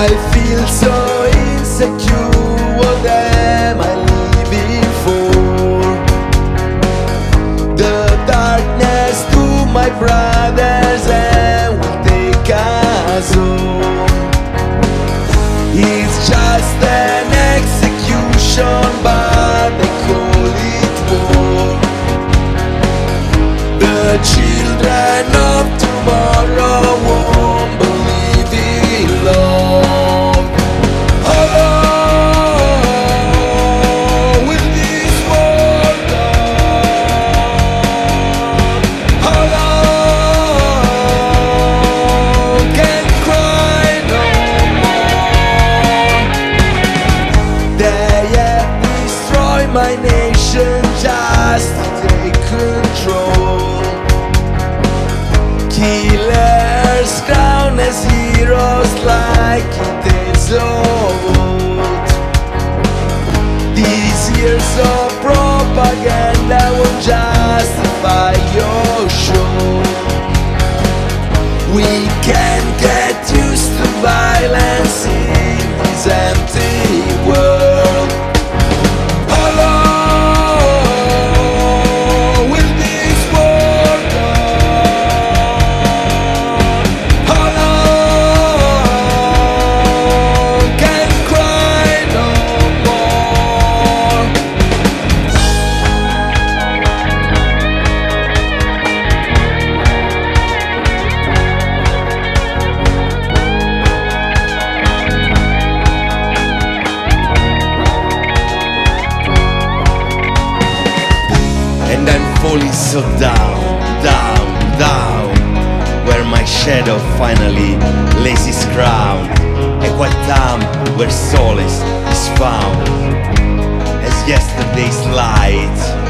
I feel so insecure. What am I living for? The darkness to my brothers and will take us home. It's just an execution, but they call it war. The children of tomorrow won't believe in love. Oh, will this war done? How long can cry no more? They have destroyed my nation just to take control. Killers crowned as heroes like it is old. These years of propaganda will justify your show. We can't get used to violence in this empty world. How long will this war done? How long can cry no more? And I'm falling so down, down, down, where my shadow finally lays its crown, a quiet town where solace is found, as yesterday's light